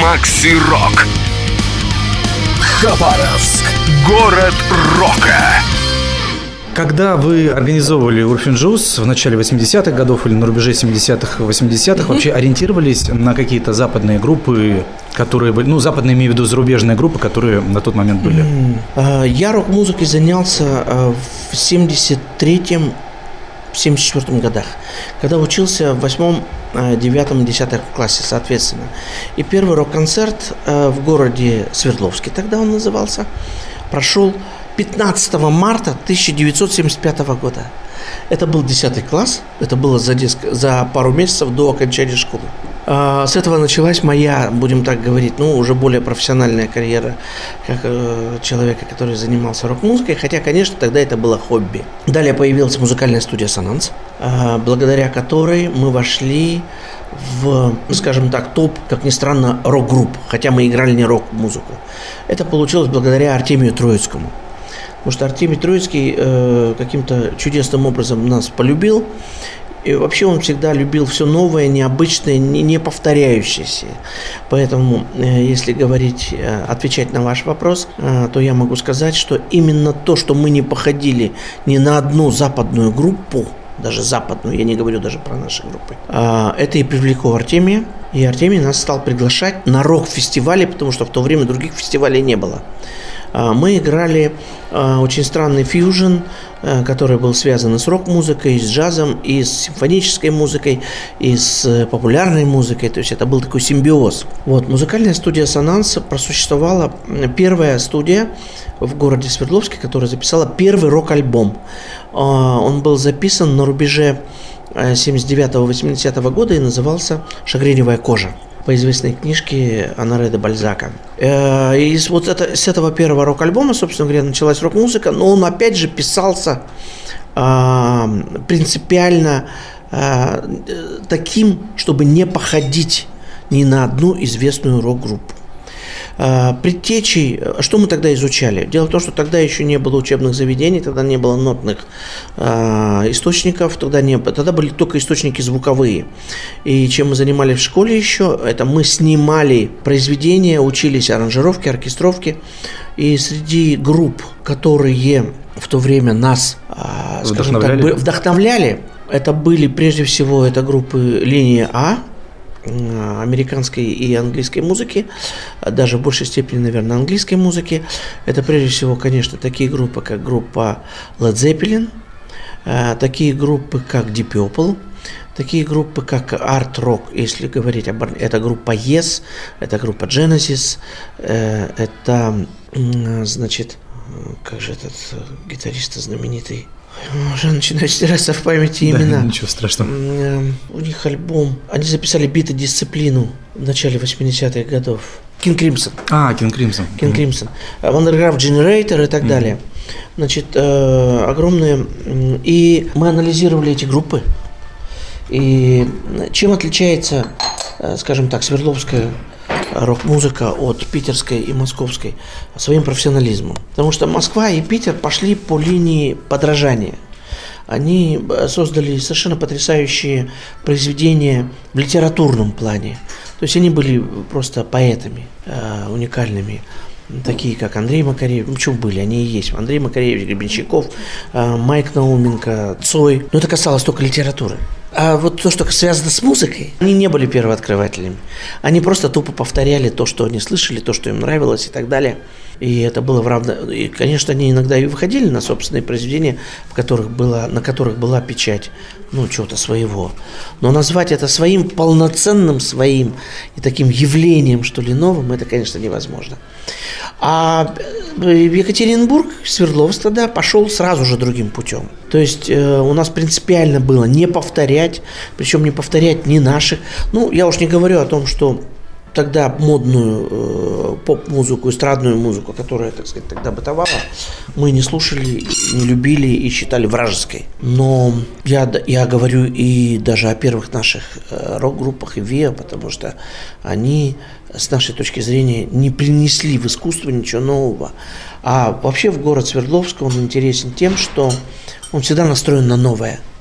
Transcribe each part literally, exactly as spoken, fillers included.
Макси Рок. Хабаровск. Город рока. Когда вы организовывали Урфин Джуз в начале восьмидесятых годов или на рубеже семидесятых, восьмидесятых, mm-hmm. вообще ориентировались на какие-то западные группы, которые были, ну, западные, имею в виду зарубежные группы, которые на тот момент были? Mm-hmm. Я рок-музыкой занялся в семьдесят третьем — семьдесят четвёртом годах, когда учился в восьмом, девятом, десятом классе, соответственно. И первый рок-концерт в городе Свердловске, тогда он назывался, прошел пятнадцатого марта тысяча девятьсот семьдесят пятого года. Это был десятый класс, это было за, деск... за пару месяцев до окончания школы. А, с этого началась моя, будем так говорить, ну, уже более профессиональная карьера как э, человека, который занимался рок-музыкой, хотя, конечно, тогда это было хобби. Далее появилась музыкальная студия «Сонанс», э, благодаря которой мы вошли в, скажем так, топ, как ни странно, рок-групп, хотя мы играли не рок-музыку. Это получилось благодаря Артемию Троицкому. Потому что Артемий Троицкий э, каким-то чудесным образом нас полюбил. И вообще он всегда любил все новое, необычное, не, не повторяющееся. Поэтому, э, если говорить, э, отвечать на ваш вопрос, э, то я могу сказать, что именно то, что мы не походили ни на одну западную группу, даже западную, я не говорю даже про наши группы, э, это и привлекло Артемия. И Артемий нас стал приглашать на рок-фестивали, потому что в то время других фестивалей не было. Мы играли э, очень странный фьюжн, э, который был связан и с рок-музыкой, и с джазом, и с симфонической музыкой, и с э, популярной музыкой. То есть это был такой симбиоз. Вот, музыкальная студия «Сонанс» просуществовала, первая студия в городе Свердловске, которая записала первый рок-альбом. Э, он был записан на рубеже семьдесят девятого — восьмидесятого года и назывался «Шагреневая кожа», по известной книжке Оноре де Бальзака. И вот это, с этого первого рок-альбома, собственно говоря, началась рок-музыка, но он опять же писался э, принципиально э, таким, чтобы не походить ни на одну известную рок-группу. Предтечей, что мы тогда изучали? Дело в том, что тогда еще не было учебных заведений, тогда не было нотных э, источников, тогда, не, тогда были только источники звуковые. И чем мы занимались в школе еще, это мы снимали произведения, учились аранжировке, оркестровке. И среди групп, которые в то время нас, э, скажем так, вдохновляли, это были прежде всего это группы «Линия А», американской и английской музыки, даже в большей степени, наверное, английской музыки. Это прежде всего, конечно, такие группы, как группа Led Zeppelin, такие группы, как Deep Purple, такие группы, как Art Rock, если говорить об... Это группа Yes, это группа Genesis, это, значит, как же этот гитарист знаменитый, уже начинаю стираться в памяти имена. Да, ничего страшного. У них альбом. Они записали «Бит и дисциплину» в начале восьмидесятых годов. King Crimson. А, King Crimson. King Crimson. Wondergraph Generator и так mm-hmm. далее. Значит, э, огромные. И мы анализировали эти группы. И чем отличается, скажем так, свердловская рок-музыка от питерской и московской? Своим профессионализмом. Потому что Москва и Питер пошли по линии подражания. Они создали совершенно потрясающие произведения в литературном плане. То есть они были просто поэтами э, уникальными. Такие, как Андрей Макаревич, ну, почему были, они и есть. Андрей Макаревич, Гребенщиков, э, Майк Науменко, Цой. Но это касалось только литературы. А вот то, что связано с музыкой, они не были первооткрывателями. Они просто тупо повторяли то, что они слышали, то, что им нравилось и так далее. И это было в равно... И, конечно, они иногда и выходили на собственные произведения, в которых была... на которых была печать, ну, чего-то своего. Но назвать это своим, полноценным своим и таким явлением, что ли, новым, это, конечно, невозможно. А Екатеринбург, Свердловск тогда пошел сразу же другим путем. То есть э, у нас принципиально было не повторять, причем не повторять ни наших. Ну, я уж не говорю о том, что тогда модную э, поп-музыку, эстрадную музыку, которая, так сказать, тогда бытовала, мы не слушали, не любили и считали вражеской. Но я, я говорю и даже о первых наших э, рок-группах и ВИА, потому что они, с нашей точки зрения, не принесли в искусство ничего нового. А вообще в город Свердловск он интересен тем, что он всегда настроен на новое,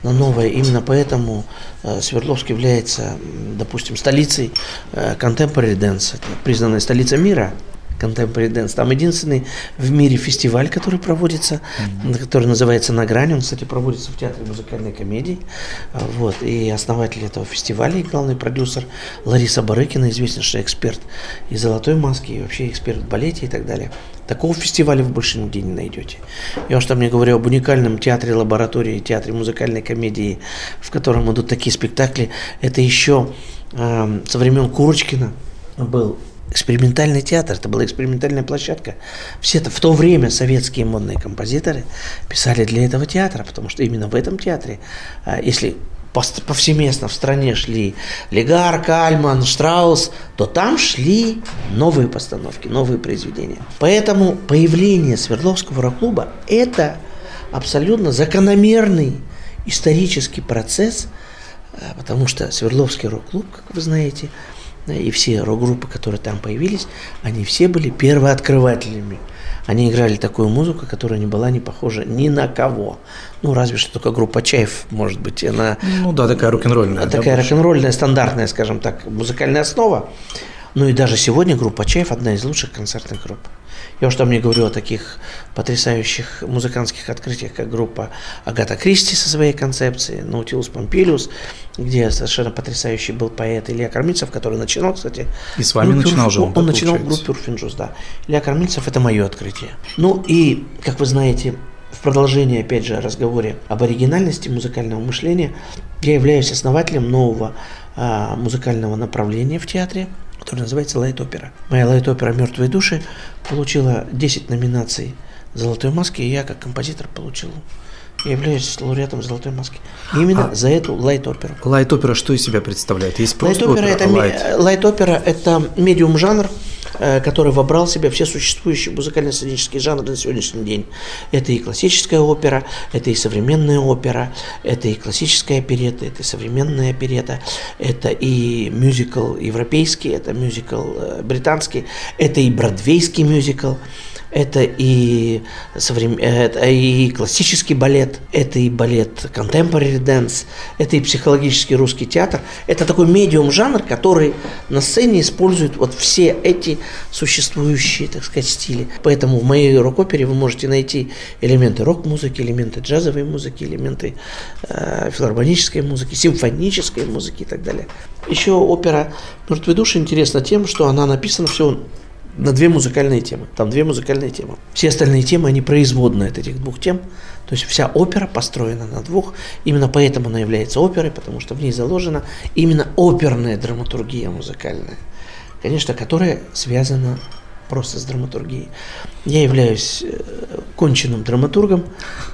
на новое. Именно поэтому э, Свердловск является, допустим, столицей э, contemporary dance, это признанная столица мира. Contemporary Dance. Там единственный в мире фестиваль, который проводится, mm-hmm. который называется «На грани». Он, кстати, проводится в Театре музыкальной комедии. Вот. И основатель этого фестиваля, и главный продюсер Лариса Барыкина, известнейший эксперт и «Золотой маски», и вообще эксперт в балете и так далее. Такого фестиваля вы больше нигде не найдете. Я уж там не говорю об уникальном театре лаборатории, театре музыкальной комедии, в котором идут такие спектакли. Это еще э, со времен Курочкина был экспериментальный театр, это была экспериментальная площадка. Все это в то время советские модные композиторы писали для этого театра, потому что именно в этом театре, если повсеместно в стране шли Легарк, Альман, Штраус, то там шли новые постановки, новые произведения. Поэтому появление Свердловского рок-клуба – это абсолютно закономерный исторический процесс, потому что Свердловский рок-клуб, как вы знаете, и все рок-группы, которые там появились, они все были первооткрывателями. Они играли такую музыку, которая не была не похожа ни на кого. Ну, разве что только группа Чайф, может быть, она... Ну да, такая рок-н-ролльная. Такая да, рок-н-ролльная, стандартная, скажем так, музыкальная основа. Ну и даже сегодня группа Чайф одна из лучших концертных групп. Я уж там не говорю о таких потрясающих музыкантских открытиях, как группа Агата Кристи со своей концепцией, Наутилус Помпилиус, где совершенно потрясающий был поэт Илья Кормильцев, который начинал, кстати... И с вами начинал же он, Он начинал в группе Урфин-Джюс, да. Илья Кормильцев – это мое открытие. Ну и, как вы знаете, в продолжении, опять же, о разговоре об оригинальности музыкального мышления, я являюсь основателем нового а, музыкального направления в театре, который называется лайт-опера. Моя лайт-опера «Мертвые души» получила десять номинаций «Золотой маски», и я как композитор получил. Я являюсь лауреатом «Золотой маски». Именно а за эту лайт-оперу. Лайт-опера что из себя представляет? Есть просто лайт-опера опера, это, лайт. лайт-опера – это медиум-жанр, который вобрал в себя все существующие музыкально-сценические жанры на сегодняшний день. Это и классическая опера, это и современная опера, это и классическая оперета, это и современная оперета, это и мюзикл европейский, это мюзикл британский, это и бродвейский мюзикл. Это и, соврем... это и классический балет, это и балет contemporary dance, это и психологический русский театр. Это такой медиум-жанр, который на сцене использует вот все эти существующие, так сказать, стили. Поэтому в моей рок-опере вы можете найти элементы рок-музыки, элементы джазовой музыки, элементы э, филармонической музыки, симфонической музыки и так далее. Еще опера «Мертвые души» интересна тем, что она написана всего на две музыкальные темы. Там две музыкальные темы. Все остальные темы, они производные от этих двух тем. То есть вся опера построена на двух. Именно поэтому она является оперой, потому что в ней заложена именно оперная драматургия музыкальная. Конечно, которая связана просто с драматургией. Я являюсь конченным драматургом.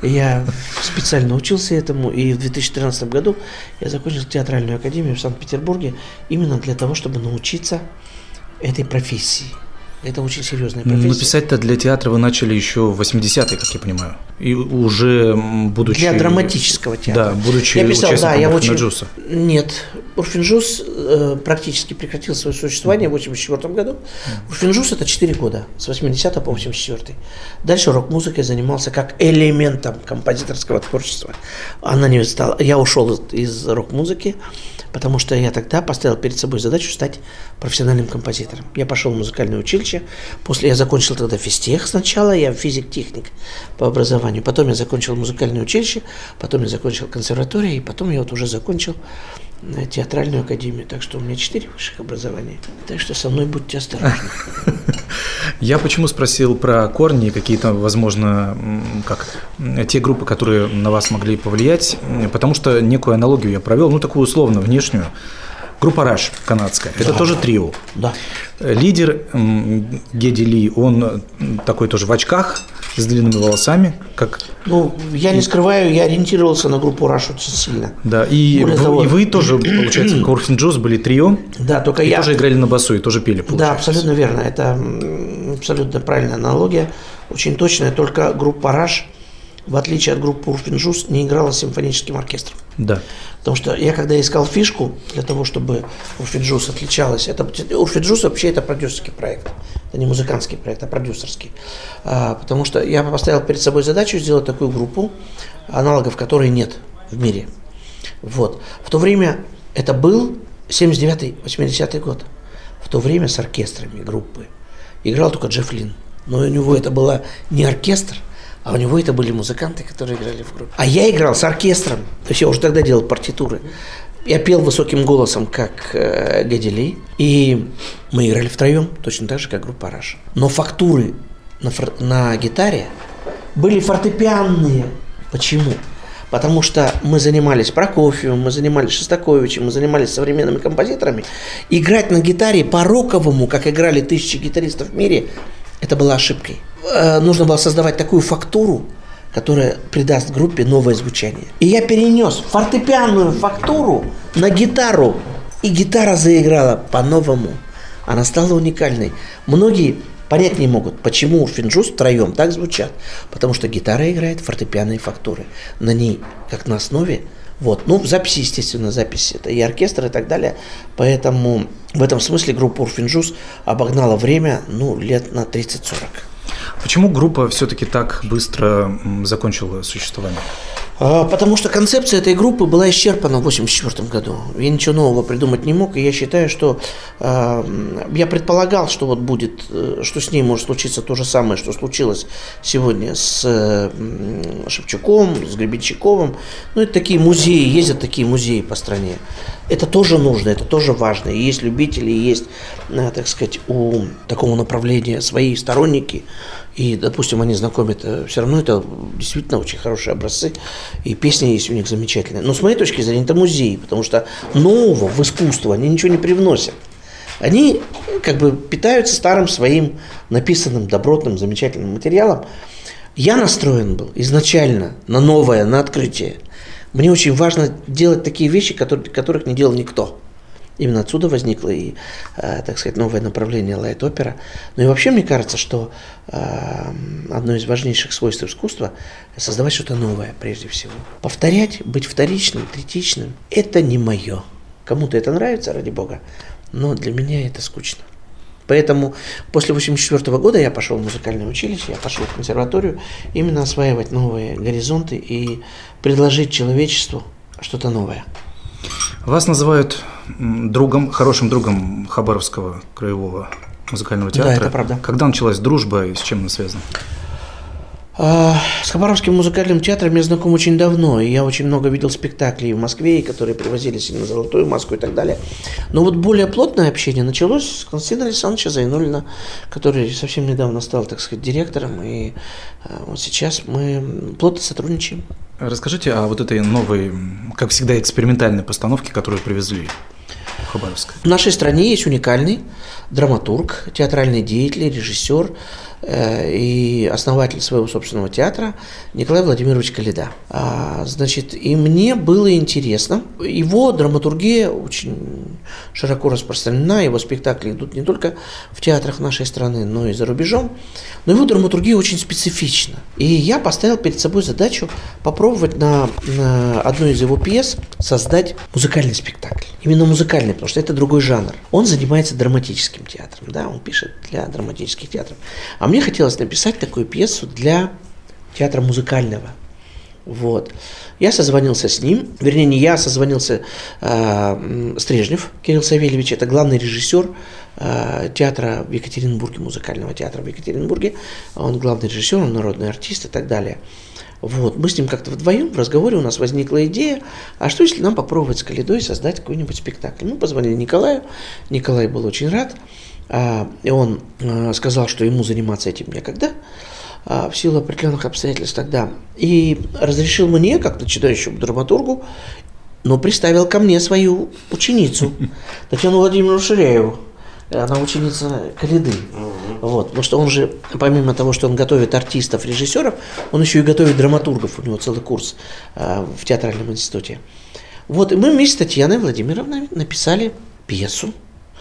Я специально учился этому. И в две тысячи тринадцатом году я закончил театральную академию в Санкт-Петербурге именно для того, чтобы научиться этой профессии. Это очень серьезная профессия. Но писать-то для театра вы начали еще в восьмидесятые, как я понимаю. И уже будучи... Для драматического театра. Да, будучи я писал, участником да, я Урфин-Джюса. Очень... Нет, Урфин-Джюс э, практически прекратил свое существование в восемьдесят четвёртом году. Урфин-Джюс это четыре года, с восьмидесятого по восемьдесят четвёртый. Дальше рок-музыкой занимался как элементом композиторского творчества. Она не стала... Я ушел из рок-музыки, потому что я тогда поставил перед собой задачу стать профессиональным композитором. Я пошел в музыкальное училище. После я закончил тогда физтех сначала, я физик-техник по образованию. Потом я закончил музыкальное училище, потом я закончил консерваторию, и потом я вот уже закончил театральную академию. Так что у меня четыре высших образования. Так что со мной будьте осторожны. Я почему спросил про корни, какие-то, возможно, как те группы, которые на вас могли повлиять, потому что некую аналогию я провел, ну, такую условно, внешнюю. Группа Rush канадская, это да. тоже трио. Да. Лидер Геди Ли, он такой тоже в очках, с длинными волосами. Как... Ну, я не скрываю, я ориентировался на группу Rush очень сильно. Да, и, в, того... и вы тоже, получается, как Урфин-Джюс, были трио. Да, только и я... тоже играли на басу, и тоже пели, получается. Да, абсолютно верно, это абсолютно правильная аналогия, очень точная, только группа Rush, в отличие от группы Урфин-Джюс, не играла с симфоническим оркестром. Да. Потому что я когда искал фишку для того, чтобы Урфин-Джюс отличалась, это Урфин-Джюс вообще это продюсерский проект, это не музыкантский проект, а продюсерский. А, потому что я поставил перед собой задачу сделать такую группу, аналогов которой нет в мире. Вот. В то время это был семьдесят девятый — восьмидесятый год. В то время с оркестрами группы играл только Джефф Лин. Но у него это был не оркестр, а у него это были музыканты, которые играли в группе. А я играл с оркестром. То есть я уже тогда делал партитуры. Я пел высоким голосом, как э, Geddy Lee. И мы играли втроем, точно так же, как группа Rush. Но фактуры на, фор- на гитаре были фортепианные. Почему? Потому что мы занимались Прокофьевым, мы занимались Шостаковичем, мы занимались современными композиторами. Играть на гитаре по-роковому, как играли тысячи гитаристов в мире, это была ошибкой. Э, нужно было создавать такую фактуру, которая придаст группе новое звучание. И я перенес фортепианную фактуру на гитару. И гитара заиграла по-новому. Она стала уникальной. Многие понять не могут, почему Урфин Джюс втроем так звучат. Потому что гитара играет фортепианные фактуры. На ней, как на основе. Вот. Ну, в записи, естественно, записи. Это и оркестр, и так далее. Поэтому в этом смысле группа Урфин Джюс обогнала время, ну, лет на тридцать-сорок. Почему группа все-таки так быстро закончила существование? Потому что концепция этой группы была исчерпана в восемьдесят четвёртом году. Я ничего нового придумать не мог, и я считаю, что э, я предполагал, что вот будет, что с ней может случиться то же самое, что случилось сегодня с э, Шевчуком, с Гребенщиковым. Ну, это такие музеи, ездят такие музеи по стране. Это тоже нужно, это тоже важно. И есть любители, и есть, э, так сказать, у такого направления свои сторонники. И, допустим, они знакомят, все равно это действительно очень хорошие образцы, и песни есть у них замечательные. Но с моей точки зрения это музей, потому что нового в искусство они ничего не привносят. Они как бы питаются старым своим написанным, добротным, замечательным материалом. Я настроен был изначально на новое, на открытие. Мне очень важно делать такие вещи, которые, которых не делал никто. Именно отсюда возникло и, э, так сказать, новое направление лайт-опера. Ну и вообще, мне кажется, что э, одно из важнейших свойств искусства – создавать что-то новое прежде всего. Повторять, быть вторичным, третичным – это не мое. Кому-то это нравится, ради бога, но для меня это скучно. Поэтому после восемьдесят четвёртого года я пошел в музыкальное училище, я пошел в консерваторию именно осваивать новые горизонты и предложить человечеству что-то новое. Вас называют другом, хорошим другом Хабаровского краевого музыкального театра. Да, это правда. Когда началась дружба и с чем она связана? С Хабаровским музыкальным театром я знаком очень давно, и я очень много видел спектаклей в Москве, которые привозились и на Золотую Маску и так далее. Но вот более плотное общение началось с Константина Александровича Зайнуллина, который совсем недавно стал, так сказать, директором, и вот сейчас мы плотно сотрудничаем. Расскажите о вот этой новой, как всегда, экспериментальной постановке, которую привезли в Хабаровск. В нашей стране есть уникальный драматург, театральный деятель, режиссер э, и основатель своего собственного театра Николай Владимирович Коляда. А, значит, и мне было интересно. Его драматургия очень широко распространена, его спектакли идут не только в театрах нашей страны, но и за рубежом. Но его драматургия очень специфична. И я поставил перед собой задачу попробовать на, на одной из его пьес создать музыкальный спектакль. Именно музыкальный, потому что это другой жанр. Он занимается драматическим театром, да, он пишет для драматических театров. А мне хотелось написать такую пьесу для театра музыкального. Вот. Я созвонился с ним, вернее, не я, созвонился э, Стрежнев Кирилл Савельевич, это главный режиссер э, театра в Екатеринбурге, музыкального театра в Екатеринбурге. Он главный режиссер, он народный артист и так далее. Вот. Мы с ним как-то вдвоем в разговоре у нас возникла идея, а что если нам попробовать с Колядой создать какой-нибудь спектакль? Мы позвонили Николаю, Николай был очень рад, э, и он э, сказал, что ему заниматься этим некогда, в силу определенных обстоятельств тогда, и разрешил мне, как начинающему драматургу, но приставил ко мне свою ученицу, Татьяну Владимировну Ширяеву. Она ученица Коляды. Вот, потому что он же, помимо того, что он готовит артистов, режиссеров, он еще и готовит драматургов, у него целый курс э, в театральном институте. Вот, и мы вместе с Татьяной Владимировной написали пьесу,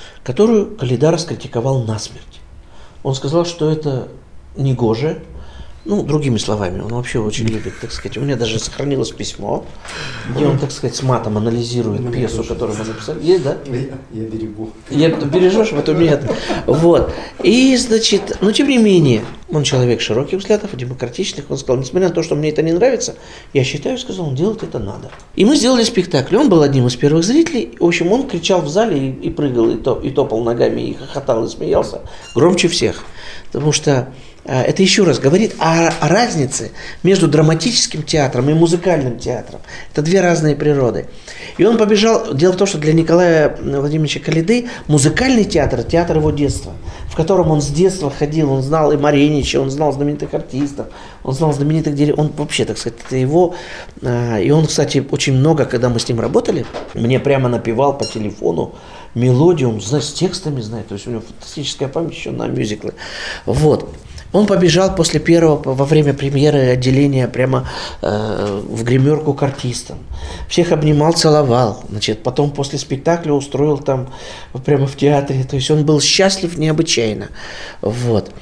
которую Коляда раскритиковал насмерть. Он сказал, что это негоже, Ну, другими словами, он вообще очень любит, так сказать. У меня даже сохранилось письмо, где он, так сказать, с матом анализирует ну, пьесу, которую мы написали. Есть, да? Я, я берегу. Я, бережешь, вот у меня. Вот. И, значит, но тем не менее, он человек широких взглядов, демократичных. Он сказал, несмотря на то, что мне это не нравится, я считаю, сказал, он делать это надо. И мы сделали спектакль. Он был одним из первых зрителей. В общем, он кричал в зале и, и прыгал, и, топ, и топал ногами, и хохотал, и смеялся. Громче всех. Потому что это еще раз говорит о, о разнице между драматическим театром и музыкальным театром. Это две разные природы. И он побежал. Дело в том, что для Николая Владимировича Калиды музыкальный театр – театр его детства, в котором он с детства ходил. Он знал и Маринича, он знал знаменитых артистов, он знал знаменитых директоров. Он вообще, так сказать, это его. И он, кстати, очень много, когда мы с ним работали, мне прямо напевал по телефону мелодию, он знает, с текстами знает. То есть у него фантастическая память еще на мюзиклы. Вот. Он побежал после первого, во время премьеры отделения прямо э, в гримерку к артистам. Всех обнимал, целовал. Значит, потом после спектакля устроил там прямо в театре. То есть он был счастлив необычайно. Вот.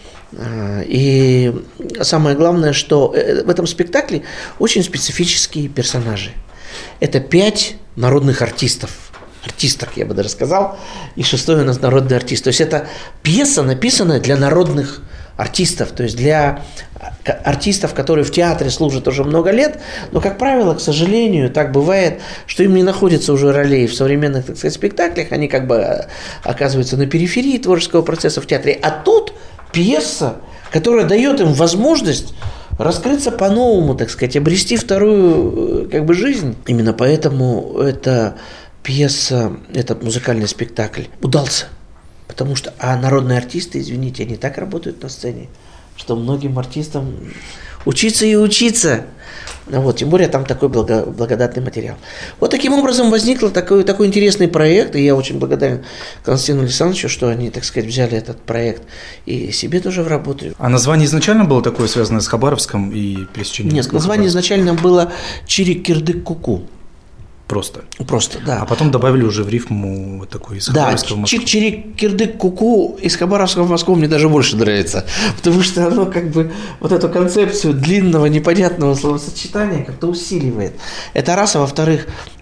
И самое главное, что в этом спектакле очень специфические персонажи. Это пять народных артистов. Артисток, я бы даже сказал. И шестой у нас народный артист. То есть это пьеса, написанная для народных артистов, то есть для артистов, которые в театре служат уже много лет, но, как правило, к сожалению, так бывает, что им не находится уже ролей в современных, так сказать, спектаклях, они как бы оказываются на периферии творческого процесса в театре, а тут пьеса, которая дает им возможность раскрыться по-новому, так сказать, обрести вторую как бы жизнь. Именно поэтому эта пьеса, этот музыкальный спектакль удался. Потому что, а народные артисты, извините, они так работают на сцене, что многим артистам учиться и учиться. Вот, тем более там такой благо, благодатный материал. Вот таким образом возник такой, такой интересный проект, и я очень благодарен Константину Александровичу, что они, так сказать, взяли этот проект и себе тоже в работу. А название изначально было такое, связанное с Хабаровском и пересечением? Нет, название изначально было «Чирик-кирдык-ку-ку». Просто? Просто, да. А потом добавили уже в рифму такой из Хабаровского в Москву. Да, чик-чирик-кирдык-ку-ку из Хабаровского в Москву мне даже больше нравится, потому что оно как бы вот эту концепцию длинного непонятного словосочетания как-то усиливает. Это раз, а во-вторых,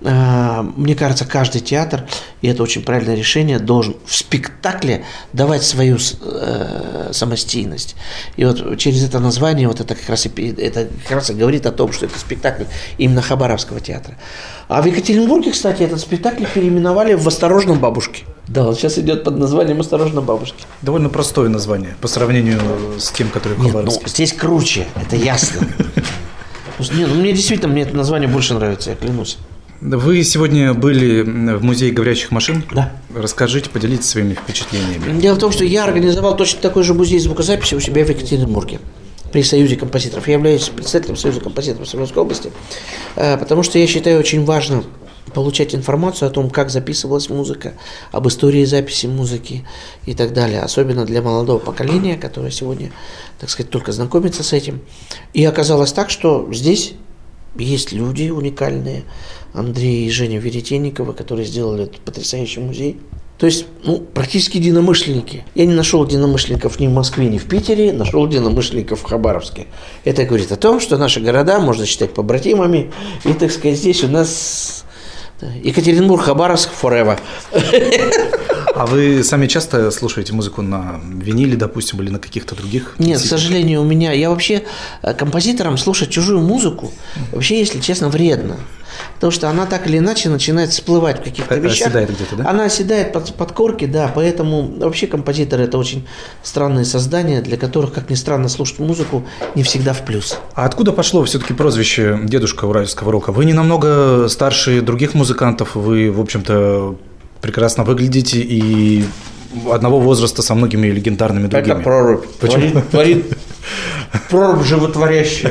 мне кажется, каждый театр, и это очень правильное решение, должен в спектакле давать свою самостийность. И вот через это название, вот это как раз и, это как раз и говорит о том, что это спектакль именно Хабаровского театра. А в Екатеринбурге, кстати, этот спектакль переименовали в «Осторожно, бабушки». Да, он сейчас идет под названием «Осторожно, бабушки». Довольно простое название по сравнению с тем, которое в Хабаровске. Нет, ну, здесь круче, это ясно. Нет, ну мне действительно, мне это название больше нравится, я клянусь. Вы сегодня были в музее говорящих машин? Да. Расскажите, поделитесь своими впечатлениями. Дело в том, что я организовал точно такой же музей звукозаписи у себя в Екатеринбурге. При Союзе композиторов. Я являюсь председателем Союза композиторов Свердловской области, потому что я считаю очень важно получать информацию о том, как записывалась музыка, об истории записи музыки и так далее, особенно для молодого поколения, которое сегодня, так сказать, только знакомится с этим. И оказалось так, что здесь есть люди уникальные, Андрей и Женя Веретенниковы, которые сделали этот потрясающий музей. То есть, ну, практически единомышленники. Я не нашел единомышленников ни в Москве, ни в Питере, нашел единомышленников в Хабаровске. Это говорит о том, что наши города можно считать побратимами. И, так сказать, здесь у нас Екатеринбург, Хабаровск, forever. А вы сами часто слушаете музыку на виниле, допустим, или на каких-то других? Нет, к сожалению, у меня... Я вообще композиторам слушать чужую музыку вообще, если честно, вредно. Потому что она так или иначе начинает всплывать в каких-то а, вещах. Оседает где-то, да? Она оседает под, под корки, да. Поэтому вообще композиторы – это очень странные создания, для которых, как ни странно, слушать музыку не всегда в плюс. А откуда пошло все-таки прозвище «Дедушка уральского рока»? Вы не намного старше других музыкантов, вы, в общем-то, прекрасно выглядите и одного возраста со многими легендарными другими. Это прорубь. Почему? Творит прорубь животворящая.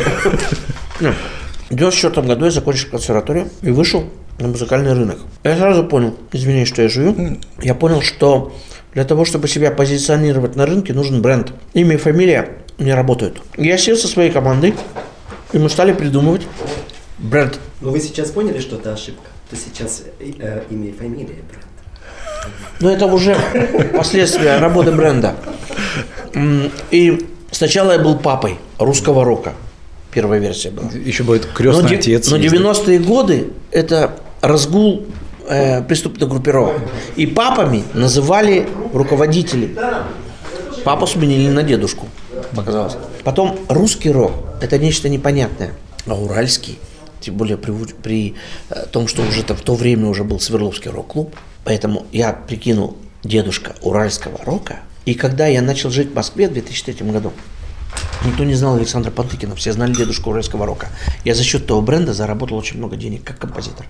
В девяносто четвёртом году я закончил консерваторию и вышел на музыкальный рынок. Я сразу понял, извиняюсь, что я жую, я понял, что для того, чтобы себя позиционировать на рынке, нужен бренд. Имя и фамилия не работают. Я сел со своей командой, и мы стали придумывать бренд. Но вы сейчас поняли, что это ошибка? То сейчас э, имя и фамилия бренд. Но это уже последствия работы бренда. И Сначала я был папой русского рока. Первая версия была. Еще будет крестный но, отец. Но девяностые годы это разгул э, преступных группировок. И папами называли руководителей. Папу сменили на дедушку, показалось. Потом русский рок – это нечто непонятное. А уральский, тем более при, при том, что уже в то время уже был Свердловский рок-клуб. Поэтому я прикинул дедушка уральского рока. И когда я начал жить в Москве в две тысячи третьем году, никто не знал Александра Пантыкина, все знали дедушку уральского рока. Я за счет того бренда заработал очень много денег как композитор.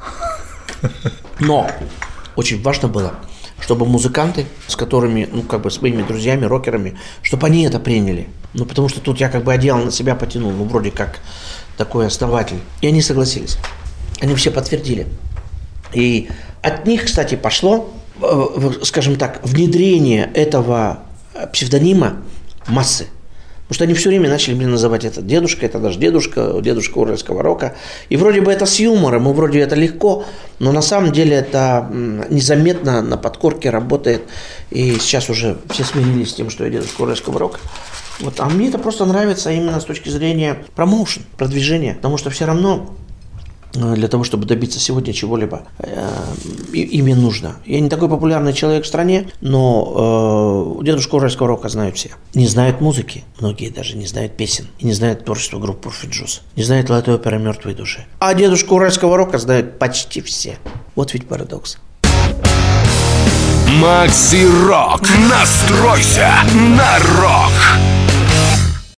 Но очень важно было, чтобы музыканты, с которыми, ну, как бы своими друзьями, рокерами, чтобы они это приняли. Ну, потому что тут я как бы одеяло на себя потянул, ну, вроде как такой основатель. И они согласились. Они все подтвердили. И от них, кстати, пошло, скажем так, внедрение этого псевдонима массы. Потому что они все время начали меня называть это дедушка, это даже дедушка, дедушка уральского рока. И вроде бы это с юмором, и вроде это легко, но на самом деле это незаметно на подкорке работает. И сейчас уже все смирились с тем, что я дедушка уральского рока. Вот. А мне это просто нравится именно с точки зрения промоушен, продвижения. Потому что все равно для того, чтобы добиться сегодня чего-либо, э, ими нужно. Я не такой популярный человек в стране, но э, дедушку уральского рока знают все. Не знают музыки, многие даже не знают песен, и не знают творчества группы Урфин Джюс, не знают Light Opera «Мертвые души». А дедушку уральского рока знают почти все. Вот ведь парадокс. Макси Рок. Настройся на рок.